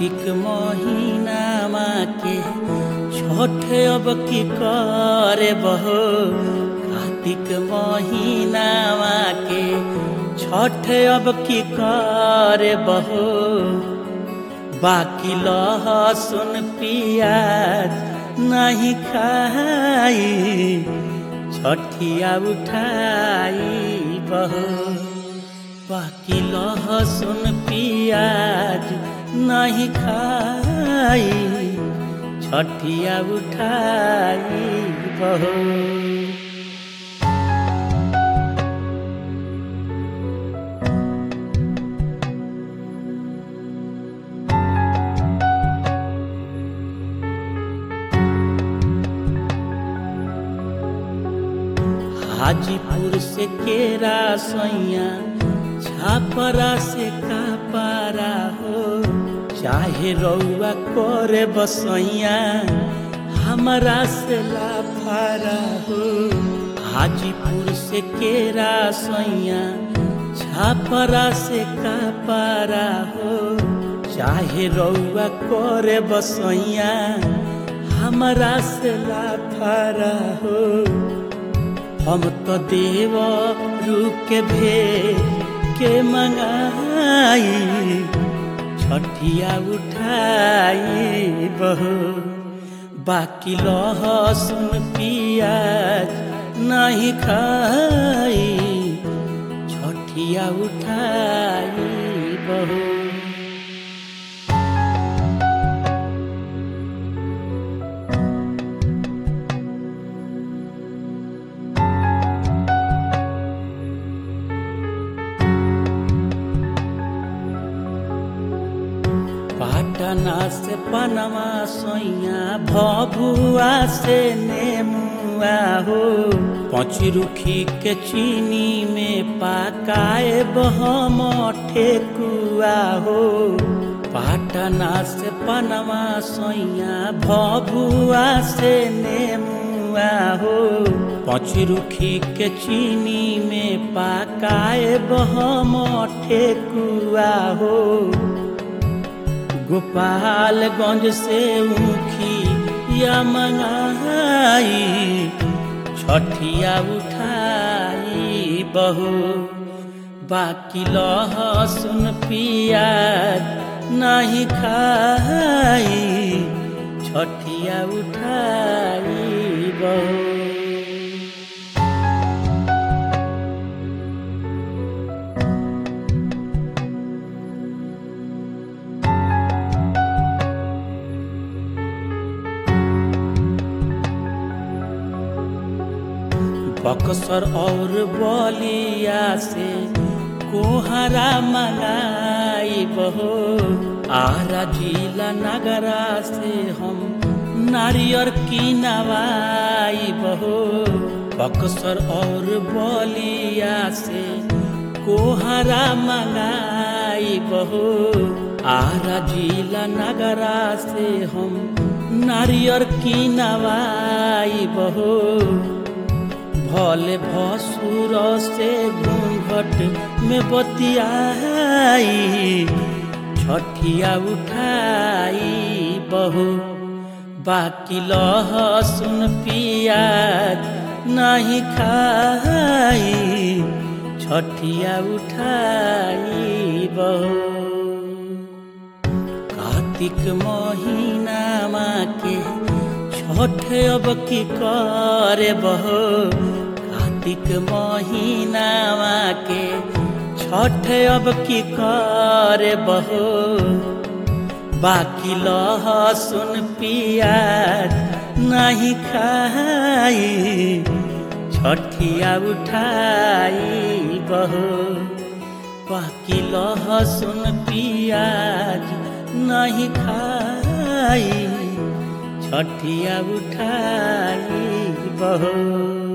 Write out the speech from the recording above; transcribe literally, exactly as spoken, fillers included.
कार्तिक महीना के छठ अब की करे बहो। कार्तिक महीना के छठ अब की करे बहो। बाकी लहसुन प्याज नहीं खाई छठिया उठाई बहो। बाकी लहसुन प्याज नहीं खाई छठिया उठाई बहो। हाजीपुर से केरा सैया छापरा से कापारा हो। चाहे रउआ करे बसैया हमारा से लाफारा हो। हाजीपुर से केरा सैया छापरा से कापारा हो। चाहे रउआ करे बसैया हमारा से लाफारा हो। हम तो देव रूप के भेज के मंगाई छठिया उठाई बहो। बाकी लहसुन प्याज नहीं खाई छठिया उठाई बहो। पाटना से पनमा सोइया भभुआ से नेमुआ हो। पचरुखी के चीनी में पकाए बहम ठेकुआ हो। पाटना से पनमा सोइया भभुआ से नेमुआ हो। पचरुखी के चीनी में पकाए बहम ठेकुआ हो। गोपालगंज से ऊखी या मंगाई छठिया उठाई बहो। बाकी लहसुन प्याज नहीं खाई छठिया उठाई बहो। बक्सर और बलिया से कोहरा मंगाई बहो। आरा जिला नगरा से हम नारियर की नवाई बहो। बक्सर और बलिया से कोहरा मंगाई बहो। आरा जिला नगरा से हम नारियर की नवाई बहो। भले भसुर से घूंघट में बतियाई छठिया उठाई बहो। बाकी लहसुन प्याज नहीं खाई छठिया उठाई बहो। कार्तिक महीना के छठ अब की करे बहो। कार्तिक महीना के छठ अब की करे बहो। बाकी लहसुन प्याज नहीं खाई छठिया उठाई बहो। बाकी लहसुन प्याज नहीं खाई छठिया उठाई बहो।